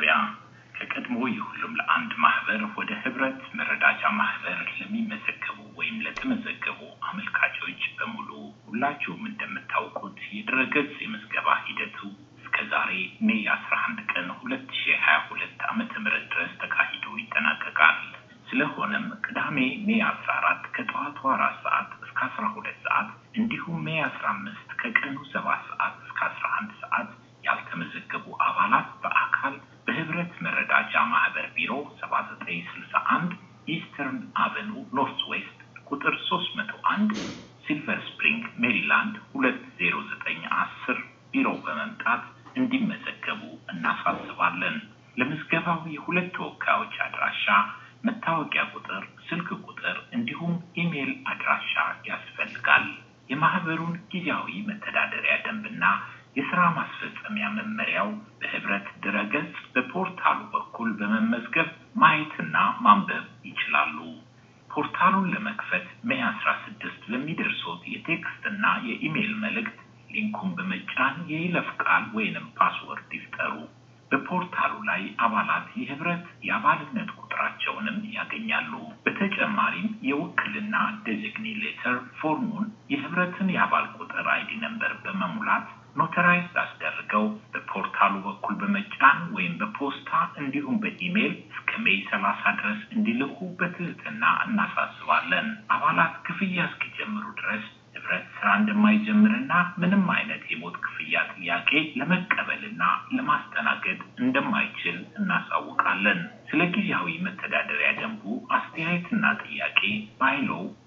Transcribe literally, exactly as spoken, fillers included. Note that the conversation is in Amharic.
ማሳሰቢያ ከቀድሞ የሁሉም ለአንድ ማህበር ወደ ህብረት መረዳጃ ማህበር ለሚመዘገቡ ወይም ለተመዘገቡ አመልካቾች በሙሉ ሁላችሁም እንደምታውቁት የድረገጽ የምዝገባ ሂደቱ እስከዛሬ ሜይ አስራ አንድ ቀን ሁለት ሺህ ሃያ ሁለት ዓመተ ምህረት ድረስ ተካሂዶ ይጠናቀቃል። ስለሆነም ቅዳሜ ሜይ አስራ አራት ከጠዋቱ አራት ሰዓት እስከ አስራ ሁለት ሰዓት እንዲሁም ሜይ አስራ አምስት ከቀኑ ሰባት ሰዓት እስከ አስራ አንድ ሰዓት ያልተመዘገቡ አባላት በአካል በህብረት መረዳጃ ማህበር ቢሮ ሰባት ዘጠኝ ስልሳ አንድ ኢስተርን አቨኑ ኖርዝ ዌስት ቁጥር ሶስት መቶ አንድ ሲልቨር ስፕሪንግ ሜሪላንድ ሁለት ዜሮ ዘጠኝ አስር ቢሮ በመምጣት እንዲመዘገቡ እናሳስባለን። ለምዝገባው የሁለት ተወካዮች አድራሻ መታወቂያ ቁጥር ስልክ ቁጥር እንዲሁም ኢሜል አድራሻ ያስፈልጋል። የማህበሩን ጊዜያዊ መተዳደሪያ ደንብና የሥራ ማስፈጸሚያ መመሪያው በህብረት ድረገጽ በፖርታሉ በኩል በመመዝገብ ማየትና ማንበብ ይችላሉ። ፖርታሉን ለመክፈት ሜይ አስራ ስድስት ለሚደርሱት የቴክስትና የኢሜል መልእክት ሊንኩን በመጫን የይለፍ ቃል ወይንም ፓስወርድ ይፍጠሩ። በፖርታሉ ላይ አባላት የህብረት የአባልነት ቁጥራቸውንም ያገኛሉ። በተጨማሪም የውክልና ዴዚግኔተር ፎርሙን የህብረትን የአባል ቁጥር አይዲ ነምበር በመሙላት ኖታራይዝ አስደርገው በፖርታሉ በኩል በመጫን ወይም በፖስታ እንዲሁም በኢሜል እስከ ሜይ ሰላሳ ድረስ እንዲልኩ በትህትና እናሳስባለን። አባላት ክፍያ እስኪጀምሩ ድረስ ህብረት ስራ እንደማይጀምርና ምንም አይነት የሞት ክፍያ ጥያቄ ለመቀበልና ለማስተናገድ እንደማይችል እናሳውቃለን። ስለ ጊዜያዊ መተዳደሪያ ደንቡ አስተያየትና ጥያቄ ባይሎ